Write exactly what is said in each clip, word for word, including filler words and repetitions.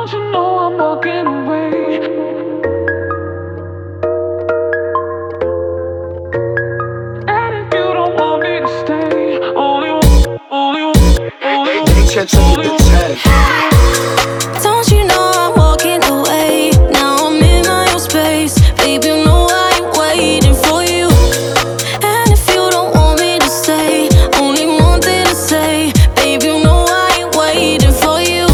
Don't you know I'm walking away? And if you don't want me to stay, only one, only one, only one, only one. Don't you know I'm walking away? Now I'm in my own space. Baby, you know I ain't waiting for you. And if you don't want me to stay, only one thing to say. Baby, you know I ain't waiting for you.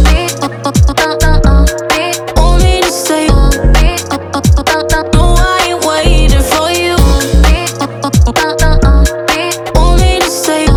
Want me to stay? No, I ain't waiting for you. Want me to stay?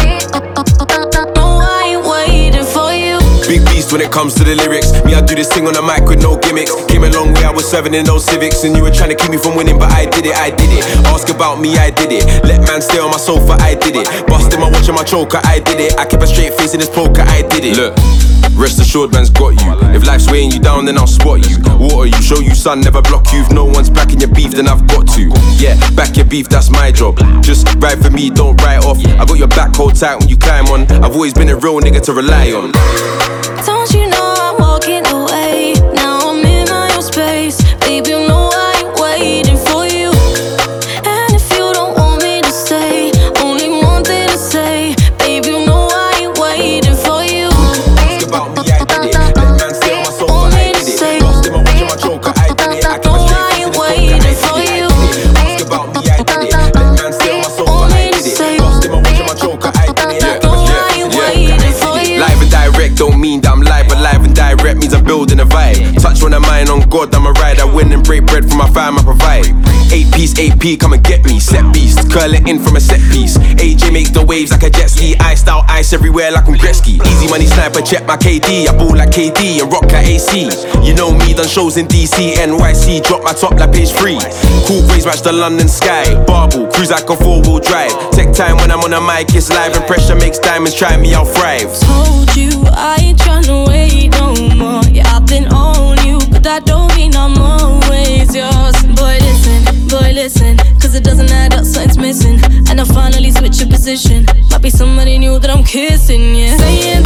No, I ain't waiting for you. Big beast when it comes to the lyrics. Me, I do this thing on the mic with no gimmicks. Came a long way, I was serving in those civics. And you were trying to keep me from winning, but I did it, I did it. Ask about me, I did it. Let man stay on my sofa, I did it. Busting my watch and my choker, I did it. I kept a straight face in this poker, I did it. Look, rest assured man's got you. If life's weighing you down, then I'll spot you. Water you, show you sun, never block you. If no one's backing your beef, then I've got to. Yeah, back your beef, that's my job. Just ride for me, don't write off. I got your back, hold tight when you climb on. I've always been a real nigga to rely on. Don't you know I'm walking away? Now I'm in my own space. Baby, you know I ain't waiting for you. And if you don't want me to stay, only one thing to say. Baby, you know I ain't waiting for you. Ask about me, I did it. Let man stay on my sofa, Want I me to did stay? it. Lost in my watch and my choker, I did it. I kept a No, straight I face in ain't this poker, I waiting did for it. you. Ask about me, I did it. Let man stay on my sofa, Want I me to did stay? it. Lost in my watch and my choker, I did it. No, I ain't waiting for you. Live and direct don't mean that I'm live, but live and direct means I'm building a vibe. Touch on a mind on God, I'm a ride. I win and break bread for my fam, I provide. Eight piece, A P, come and get me. Set beast, curl it in from a set piece. A J makes the waves like a jet ski. Iced out ice everywhere like I'm Gretzky. Easy money sniper, check my K D. I ball like K D and rock like A C. You know me, done shows in D C, N Y C. Drop my top like page three. Cool grays match the London sky. Barbell, cruise like a four-wheel drive. Take time when I'm on a mic, it's live. And pressure makes diamonds, try me, I'll thrive. Told you I ain't tryna wait no more. Yeah, I've been on you, but that don't mean I'm always yours. Boy, listen, boy, listen, cause it doesn't add up, something's missing. And I finally switch your position. Might be somebody new that I'm kissing, yeah. Saying